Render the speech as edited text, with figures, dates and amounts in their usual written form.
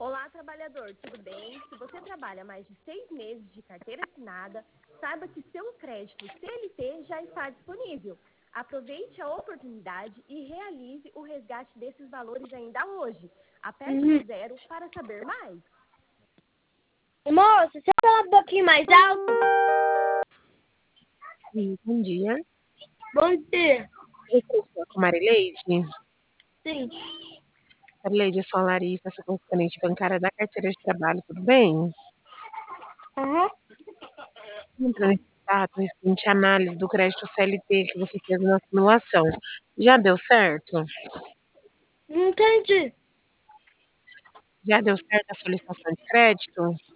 Olá, trabalhador, tudo bem? Se você trabalha mais de 6 meses de carteira assinada, saiba que seu crédito CLT já está disponível. Aproveite a oportunidade e realize o resgate desses valores ainda hoje. Aperte o 0 para saber mais. Moça, você fala um pouquinho mais alto? Sim, bom dia. Bom dia. Eu estou com Marileide. Sim. Marileide, eu sou a Larissa, sou correspondente bancária da carteira de trabalho, tudo bem? Aham. Entrando em contato referente à análise do crédito CLT que você fez na simulação. Já deu certo? Não entendi. Já deu certo a solicitação de crédito?